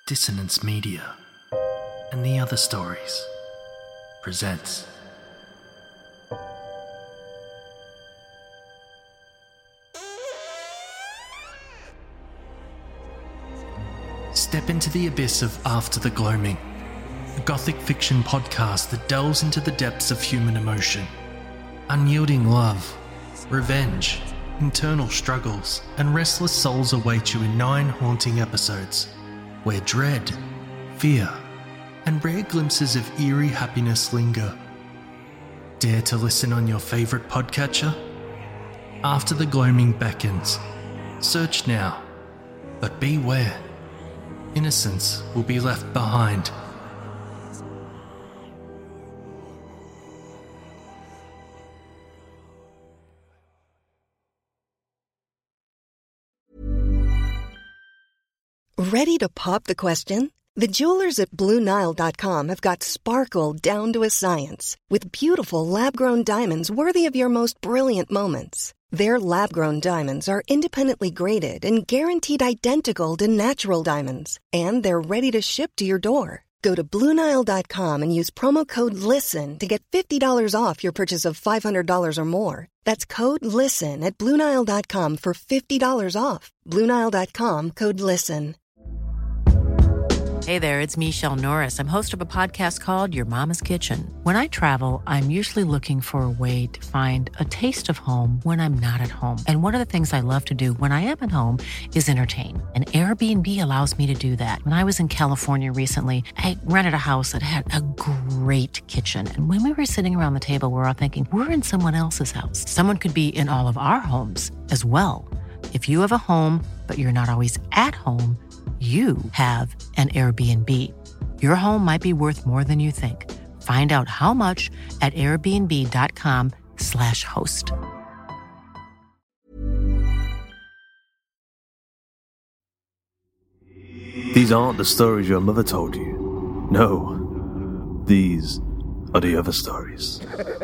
Dissonance Media and the Other Stories presents Step into the abyss of After the Gloaming, a gothic fiction podcast that delves into the depths of human emotion. Unyielding love, revenge, internal struggles, and restless souls await you in 9 haunting episodes, where dread, fear, and rare glimpses of eerie happiness linger. Dare to listen on your favourite podcatcher? After the Gloaming beckons. Search now, but beware. Innocence will be left behind. Ready to pop the question? The jewelers at BlueNile.com have got sparkle down to a science with beautiful lab-grown diamonds worthy of your most brilliant moments. Their lab-grown diamonds are independently graded and guaranteed identical to natural diamonds, and they're ready to ship to your door. Go to BlueNile.com and use promo code LISTEN to get $50 off your purchase of $500 or more. That's code LISTEN at BlueNile.com for $50 off. BlueNile.com, code LISTEN. Hey there, it's Michelle Norris. I'm host of a podcast called Your Mama's Kitchen. When I travel, I'm usually looking for a way to find a taste of home when I'm not at home. And one of the things I love to do when I am at home is entertain. And Airbnb allows me to do that. When I was in California recently, I rented a house that had a great kitchen. And when we were sitting around the table, we were all thinking, we're in someone else's house. Someone could be in all of our homes as well. If you have a home, but you're not always at home, you have an Airbnb. Your home might be worth more than you think. Find out how much at airbnb.com/host. These aren't the stories your mother told you. No, these are the other stories.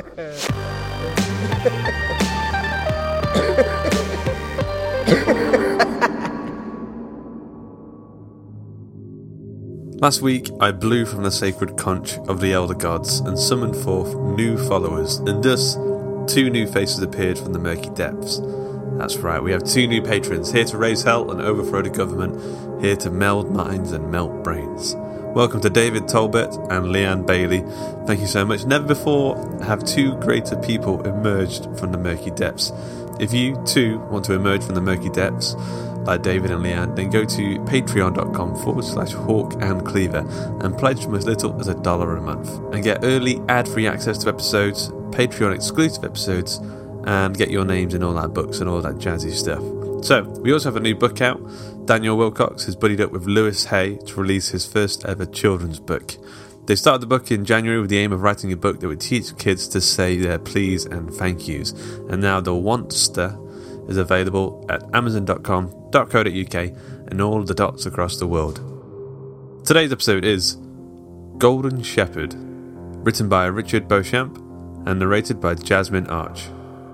Last week, I blew from the sacred conch of the elder gods and summoned forth new followers, and thus 2 new faces appeared from the murky depths. That's right, we have 2 new patrons, here to raise hell and overthrow the government, here to meld minds and melt brains. Welcome to David Tolbert and Leanne Bailey. Thank you so much. Never before have 2 greater people emerged from the murky depths. If you too want to emerge from the murky depths, like David and Leanne, then go to patreon.com/Hawk and Cleaver and pledge from as little as $1 a month and get early ad-free access to episodes, Patreon exclusive episodes, and get your names in all our books and all that jazzy stuff. So, we also have a new book out. Daniel Wilcox has buddied up with Lewis Hay to release his first ever children's book. They started the book in January with the aim of writing a book that would teach kids to say their please and thank yous, and now the Wantster is available at amazon.com.co.uk and all the dots across the world. Today's episode is Golden Shepherd, written by Richard Beauchamp and narrated by Jasmine Arch.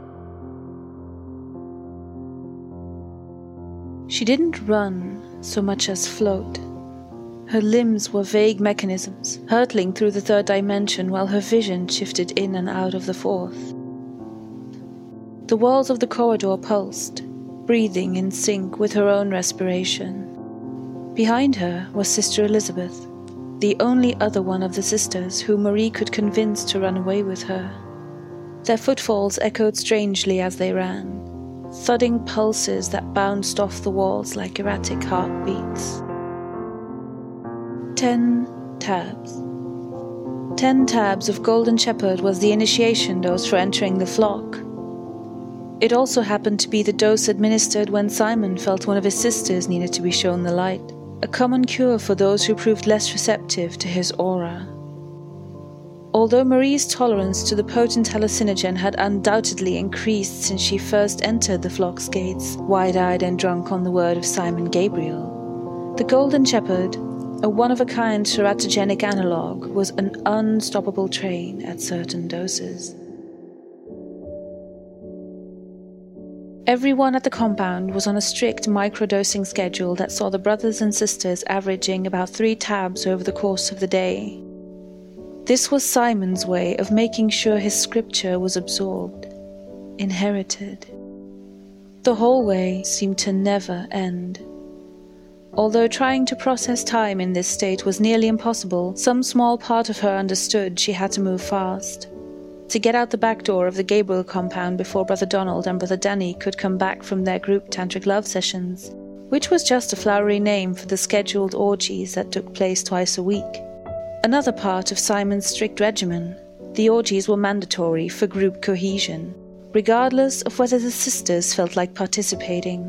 She didn't run so much as float. Her limbs were vague mechanisms, hurtling through the 3rd dimension while her vision shifted in and out of the 4th. The walls of the corridor pulsed, breathing in sync with her own respiration. Behind her was Sister Elizabeth, the only other one of the sisters who Marie could convince to run away with her. Their footfalls echoed strangely as they ran, thudding pulses that bounced off the walls like erratic heartbeats. 10 tabs. 10 tabs of Golden Shepherd was the initiation dose for entering the flock. It also happened to be the dose administered when Simon felt one of his sisters needed to be shown the light, a common cure for those who proved less receptive to his aura. Although Marie's tolerance to the potent hallucinogen had undoubtedly increased since she first entered the flock's gates, wide-eyed and drunk on the word of Simon Gabriel, the Golden Shepherd, a one-of-a-kind teratogenic analog, was an unstoppable train at certain doses. Everyone at the compound was on a strict microdosing schedule that saw the brothers and sisters averaging about 3 tabs over the course of the day. This was Simon's way of making sure his scripture was absorbed, inherited. The hallway seemed to never end. Although trying to process time in this state was nearly impossible, some small part of her understood she had to move fast. To get out the back door of the Gabriel compound before Brother Donald and Brother Danny could come back from their group tantric love sessions, which was just a flowery name for the scheduled orgies that took place twice a week. Another part of Simon's strict regimen, the orgies were mandatory for group cohesion, regardless of whether the sisters felt like participating.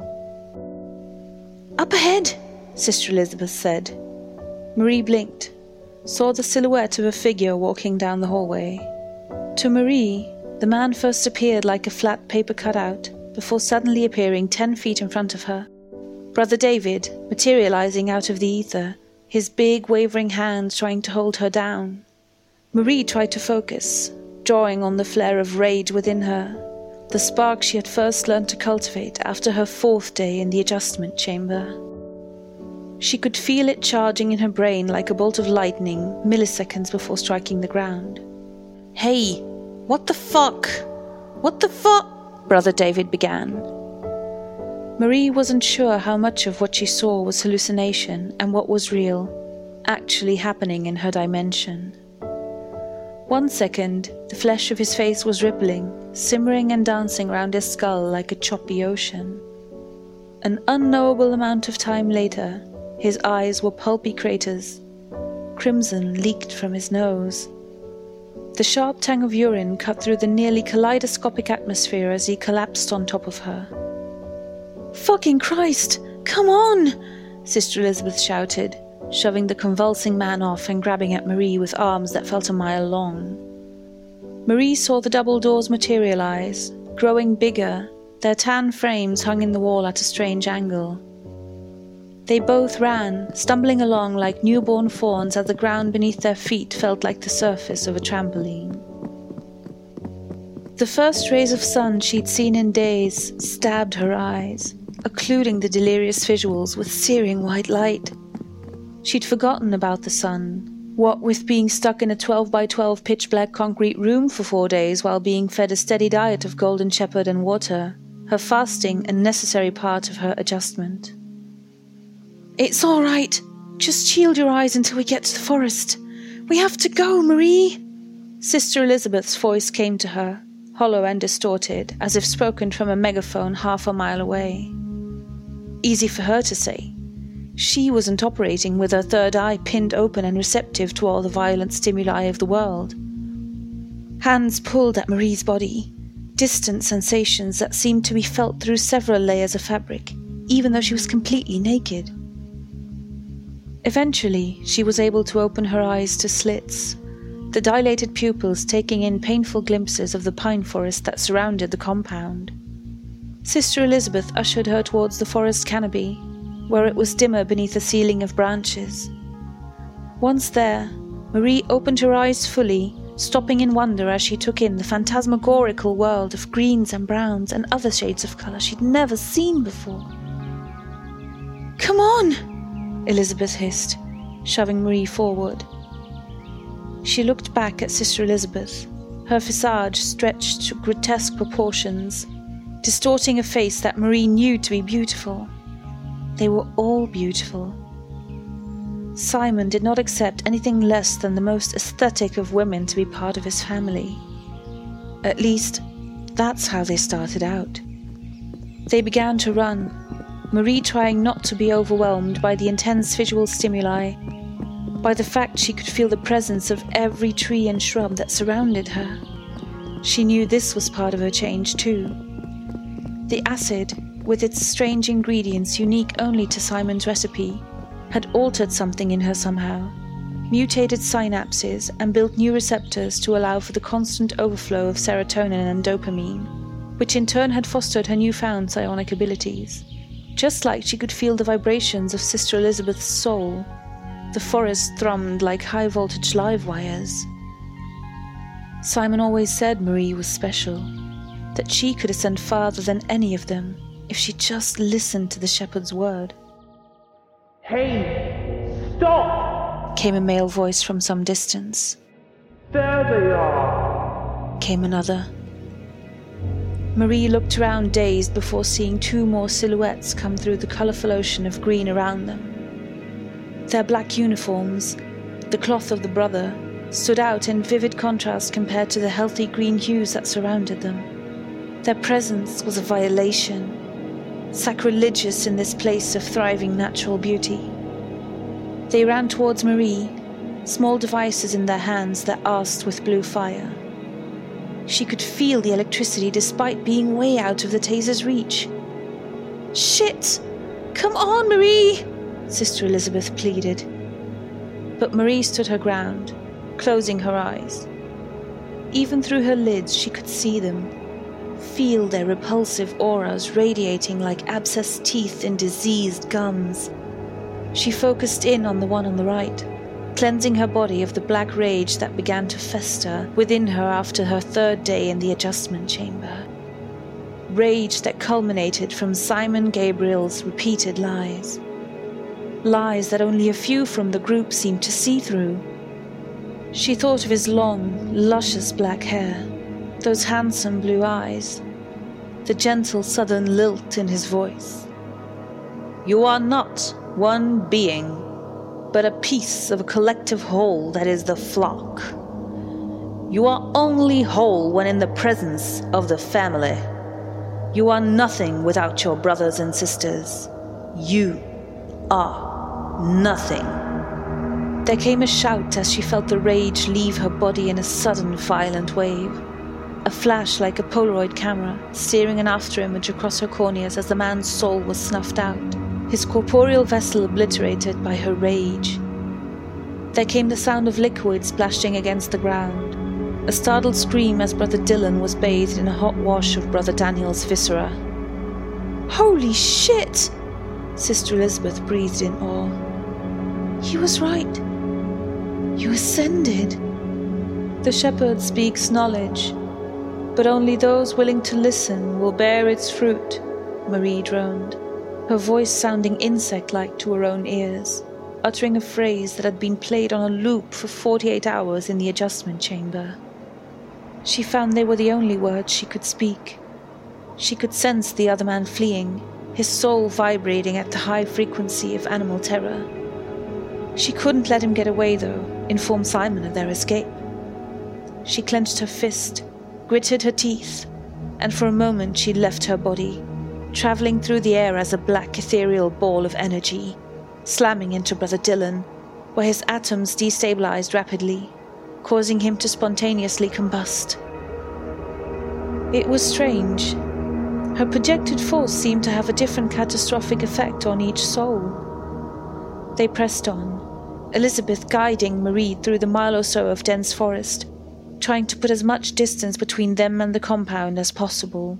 "Up ahead," Sister Elizabeth said. Marie blinked, saw the silhouette of a figure walking down the hallway. To Marie, the man first appeared like a flat paper cutout, before suddenly appearing 10 feet in front of her. Brother David, materializing out of the ether, his big wavering hands trying to hold her down. Marie tried to focus, drawing on the flare of rage within her, the spark she had first learned to cultivate after her 4th day in the adjustment chamber. She could feel it charging in her brain like a bolt of lightning milliseconds before striking the ground. "Hey, what the fuck? What the fuck?" Brother David began. Marie wasn't sure how much of what she saw was hallucination and what was real, actually happening in her dimension. 1 second, the flesh of his face was rippling, simmering and dancing round his skull like a choppy ocean. An unknowable amount of time later, his eyes were pulpy craters. Crimson leaked from his nose. The sharp tang of urine cut through the nearly kaleidoscopic atmosphere as he collapsed on top of her. "Fucking Christ! Come on!" Sister Elizabeth shouted, shoving the convulsing man off and grabbing at Marie with arms that felt a mile long. Marie saw the double doors materialize, growing bigger, their tan frames hung in the wall at a strange angle. They both ran, stumbling along like newborn fawns as the ground beneath their feet felt like the surface of a trampoline. The first rays of sun she'd seen in days stabbed her eyes, occluding the delirious visuals with searing white light. She'd forgotten about the sun, what with being stuck in a 12 by 12 pitch-black concrete room for 4 days while being fed a steady diet of golden shepherd and water, her fasting a necessary part of her adjustment. "It's all right. Just shield your eyes until we get to the forest. We have to go, Marie." Sister Elizabeth's voice came to her, hollow and distorted, as if spoken from a megaphone half a mile away. Easy for her to say. She wasn't operating with her third eye pinned open and receptive to all the violent stimuli of the world. Hands pulled at Marie's body, distant sensations that seemed to be felt through several layers of fabric, even though she was completely naked. Eventually, she was able to open her eyes to slits, the dilated pupils taking in painful glimpses of the pine forest that surrounded the compound. Sister Elizabeth ushered her towards the forest canopy, where it was dimmer beneath a ceiling of branches. Once there, Marie opened her eyes fully, stopping in wonder as she took in the phantasmagorical world of greens and browns and other shades of colour she'd never seen before. "Come on!" Elizabeth hissed, shoving Marie forward. She looked back at Sister Elizabeth, her visage stretched to grotesque proportions, distorting a face that Marie knew to be beautiful. They were all beautiful. Simon did not accept anything less than the most aesthetic of women to be part of his family. At least, that's how they started out. They began to run, Marie trying not to be overwhelmed by the intense visual stimuli, by the fact she could feel the presence of every tree and shrub that surrounded her. She knew this was part of her change too. The acid, with its strange ingredients unique only to Simon's recipe, had altered something in her somehow, mutated synapses and built new receptors to allow for the constant overflow of serotonin and dopamine, which in turn had fostered her newfound psionic abilities. Just like she could feel the vibrations of Sister Elizabeth's soul, the forest thrummed like high-voltage live wires. Simon always said Marie was special. that she could ascend farther than any of them if she just listened to the shepherd's word. "Hey, stop!" came a male voice from some distance. "There they are!" came another. Marie looked around dazed before seeing two more silhouettes come through the colourful ocean of green around them. Their black uniforms, the cloth of the brother, stood out in vivid contrast compared to the healthy green hues that surrounded them. Their presence was a violation, sacrilegious in this place of thriving natural beauty. They ran towards Marie, small devices in their hands that asked with blue fire. She could feel the electricity despite being way out of the taser's reach. "Shit! Come on, Marie!" Sister Elizabeth pleaded. But Marie stood her ground, closing her eyes. Even through her lids she could see them, feel their repulsive auras radiating like abscessed teeth in diseased gums. She focused in on the one on the right, cleansing her body of the black rage that began to fester within her after her third day in the adjustment chamber. Rage that culminated from Simon Gabriel's repeated lies. Lies that only a few from the group seemed to see through. She thought of his long, luscious black hair, those handsome blue eyes, the gentle southern lilt in his voice. "You are not one being, but a piece of a collective whole that is the flock. You are only whole when in the presence of the family. You are nothing without your brothers and sisters. You are nothing." There came a shout as she felt the rage leave her body in a sudden violent wave. A flash like a Polaroid camera, steering an afterimage across her corneas as the man's soul was snuffed out, his corporeal vessel obliterated by her rage. There came the sound of liquid splashing against the ground, a startled scream as Brother Dylan was bathed in a hot wash of Brother Daniel's viscera. "Holy shit!" Sister Elizabeth breathed in awe. "He was right. You ascended." The shepherd speaks knowledge, but only those willing to listen will bear its fruit, Marie droned, her voice sounding insect-like to her own ears, uttering a phrase that had been played on a loop for 48 hours in the adjustment chamber. She found they were the only words she could speak. She could sense the other man fleeing, his soul vibrating at the high frequency of animal terror. She couldn't let him get away, though, inform Simon of their escape. She clenched her fist, gritted her teeth, and for a moment she left her body, travelling through the air as a black ethereal ball of energy, slamming into Brother Dylan, where his atoms destabilized rapidly, causing him to spontaneously combust. It was strange. Her projected force seemed to have a different catastrophic effect on each soul. They pressed on, Elizabeth guiding Marie through the mile or so of dense forest, trying to put as much distance between them and the compound as possible.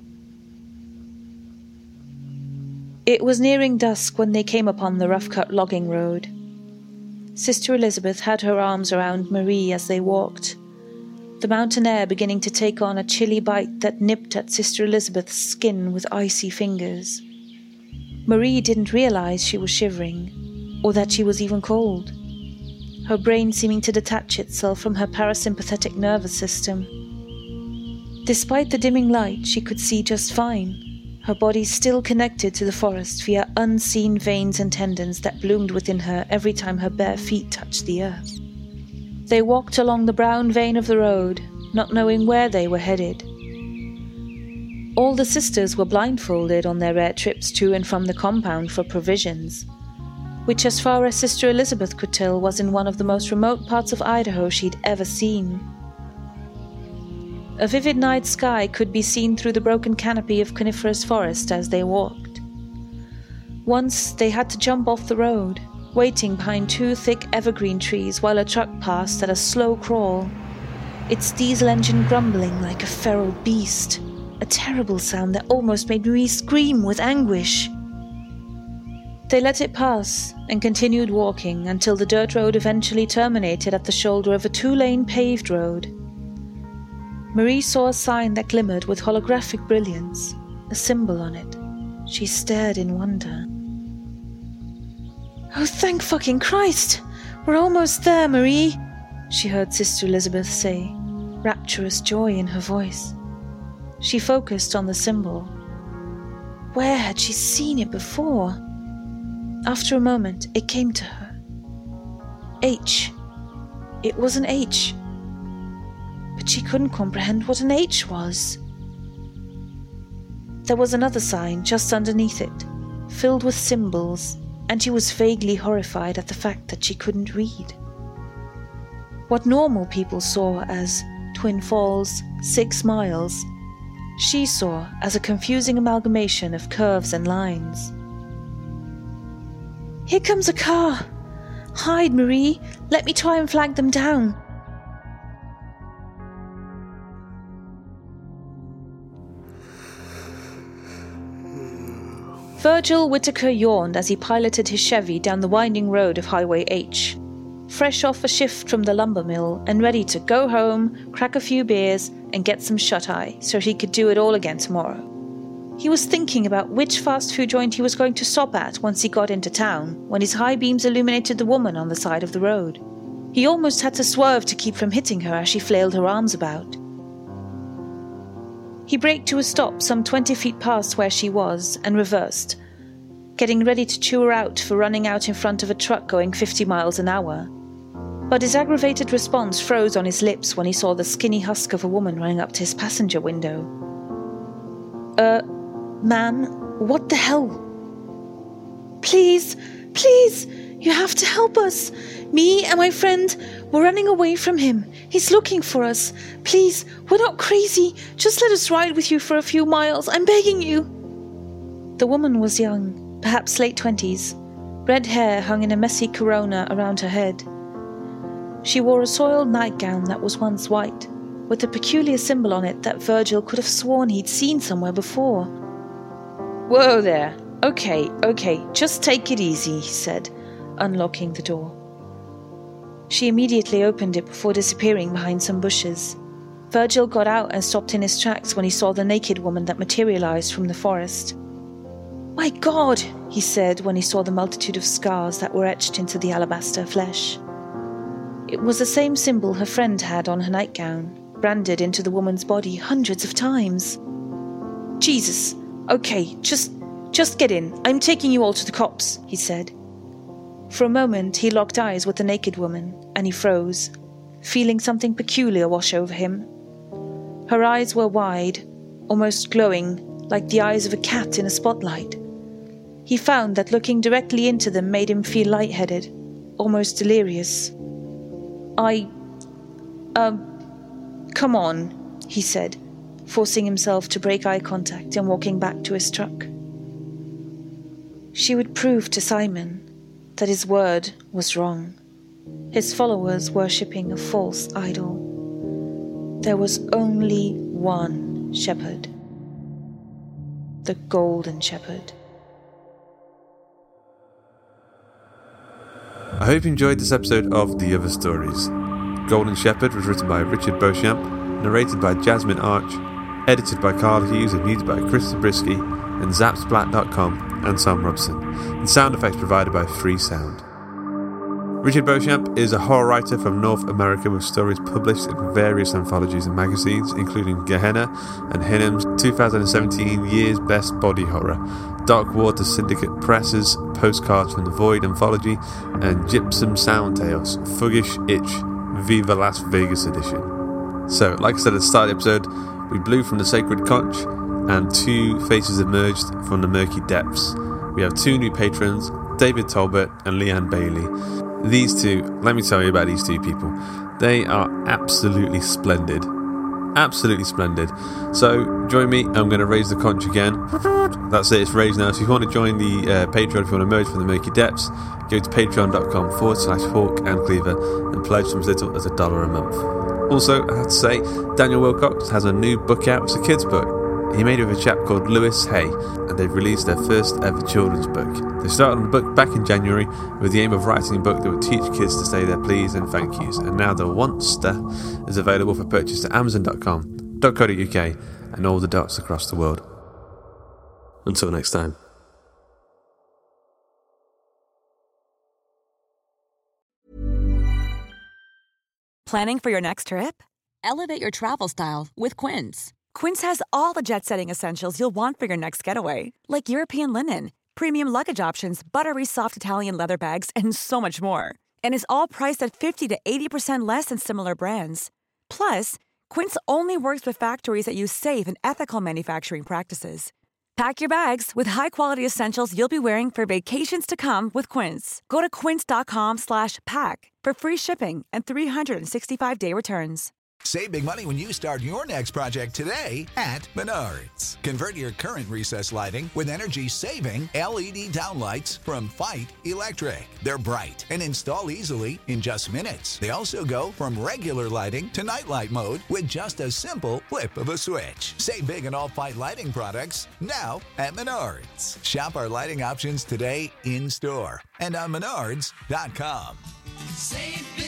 It was nearing dusk when they came upon the rough-cut logging road. Sister Elizabeth had her arms around Marie as they walked, the mountain air beginning to take on a chilly bite that nipped at Sister Elizabeth's skin with icy fingers. Marie didn't realize she was shivering, or that she was even cold, her brain seeming to detach itself from her parasympathetic nervous system. Despite the dimming light, she could see just fine, her body still connected to the forest via unseen veins and tendons that bloomed within her every time her bare feet touched the earth. They walked along the brown vein of the road, not knowing where they were headed. All the sisters were blindfolded on their rare trips to and from the compound for provisions, which, as far as Sister Elizabeth could tell, was in one of the most remote parts of Idaho she'd ever seen. A vivid night sky could be seen through the broken canopy of coniferous forest as they walked. Once they had to jump off the road, waiting behind two thick evergreen trees while a truck passed at a slow crawl, its diesel engine grumbling like a feral beast, a terrible sound that almost made Marie scream with anguish. They let it pass and continued walking until the dirt road eventually terminated at the shoulder of a 2-lane paved road. Marie saw a sign that glimmered with holographic brilliance, a symbol on it. She stared in wonder. "Oh, thank fucking Christ! We're almost there, Marie," she heard Sister Elizabeth say, rapturous joy in her voice. She focused on the symbol. Where had she seen it before? After a moment, it came to her. H. It was an H. But she couldn't comprehend what an H was. There was another sign just underneath it, filled with symbols, and she was vaguely horrified at the fact that she couldn't read. What normal people saw as Twin Falls, 6 miles, she saw as a confusing amalgamation of curves and lines. "Here comes a car! Hide, Marie! Let me try and flag them down!" Virgil Whitaker yawned as he piloted his Chevy down the winding road of Highway H. Fresh off a shift from the lumber mill and ready to go home, crack a few beers, and get some shut-eye so he could do it all again tomorrow. He was thinking about which fast food joint he was going to stop at once he got into town, when his high beams illuminated the woman on the side of the road. He almost had to swerve to keep from hitting her as she flailed her arms about. He braked to a stop some 20 feet past where she was and reversed, getting ready to chew her out for running out in front of a truck going 50 miles an hour. But his aggravated response froze on his lips when he saw the skinny husk of a woman running up to his passenger window. Ma'am, what the hell? Please, you have to help us. Me and my friend, we're running away from him. He's looking for us. Please, we're not crazy. Just let us ride with you for a few miles. I'm begging you." The woman was young, perhaps late 20s. Red hair hung in a messy corona around her head. She wore a soiled nightgown that was once white, with a peculiar symbol on it that Virgil could have sworn he'd seen somewhere before. "Whoa there. Okay, just take it easy," he said, unlocking the door. She immediately opened it before disappearing behind some bushes. Virgil got out and stopped in his tracks when he saw the naked woman that materialized from the forest. "My God," he said when he saw the multitude of scars that were etched into the alabaster flesh. It was the same symbol her friend had on her nightgown, branded into the woman's body hundreds of times. "Jesus, okay, just get in. I'm taking you all to the cops," he said. For a moment he locked eyes with the naked woman, and he froze, feeling something peculiar wash over him. Her eyes were wide, almost glowing, like the eyes of a cat in a spotlight. He found that looking directly into them made him feel lightheaded, almost delirious. Come on," he said, forcing himself to break eye contact and walking back to his truck. She would prove to Simon that his word was wrong. His followers worshipping a false idol. There was only one shepherd. The Golden Shepherd. I hope you enjoyed this episode of The Other Stories. Golden Shepherd was written by Richard Beauchamp, narrated by Jasmine Arch, edited by Carl Hughes and music by Chris Zabriskie, and Zapsplat.com and Sam Robson, and sound effects provided by Free Sound. Richard Beauchamp is a horror writer from North America with stories published in various anthologies and magazines, including Gehenna and Hinnem's 2017 Year's Best Body Horror, Dark Water Syndicate Press's Postcards from the Void anthology, and Gypsum Sound Tales, Fuggish Itch, Viva Las Vegas edition. So, like I said at the start of the episode, we blew from the sacred conch, and 2 faces emerged from the murky depths. We have 2 new patrons, David Talbot and Leanne Bailey. These 2, let me tell you about these 2 people. They are absolutely splendid. Absolutely splendid. So, join me, I'm going to raise the conch again. That's it, it's raised now. So if you want to join the Patreon, if you want to emerge from the murky depths, go to patreon.com/Hawk and Cleaver and pledge from as little as $1 a month. Also, I have to say, Daniel Wilcox has a new book out. It's a kid's book. He made it with a chap called Lewis Hay, and they've released their first ever children's book. They started on the book back in January with the aim of writing a book that would teach kids to say their please and thank yous, and now the Wantster is available for purchase at Amazon.com, and all the dots across the world. Until next time. Planning for your next trip? Elevate your travel style with Quince. Quince has all the jet-setting essentials you'll want for your next getaway, like European linen, premium luggage options, buttery soft Italian leather bags, and so much more. And is all priced at 50 to 80% less than similar brands. Plus, Quince only works with factories that use safe and ethical manufacturing practices. Pack your bags with high-quality essentials you'll be wearing for vacations to come with Quince. Go to quince.com/pack for free shipping and 365-day returns. Save big money when you start your next project today at Menards. Convert your current recessed lighting with energy-saving LED downlights from Fight Electric. They're bright and install easily in just minutes. They also go from regular lighting to nightlight mode with just a simple flip of a switch. Save big on all Fight lighting products now at Menards. Shop our lighting options today in-store and on Menards.com. Save big.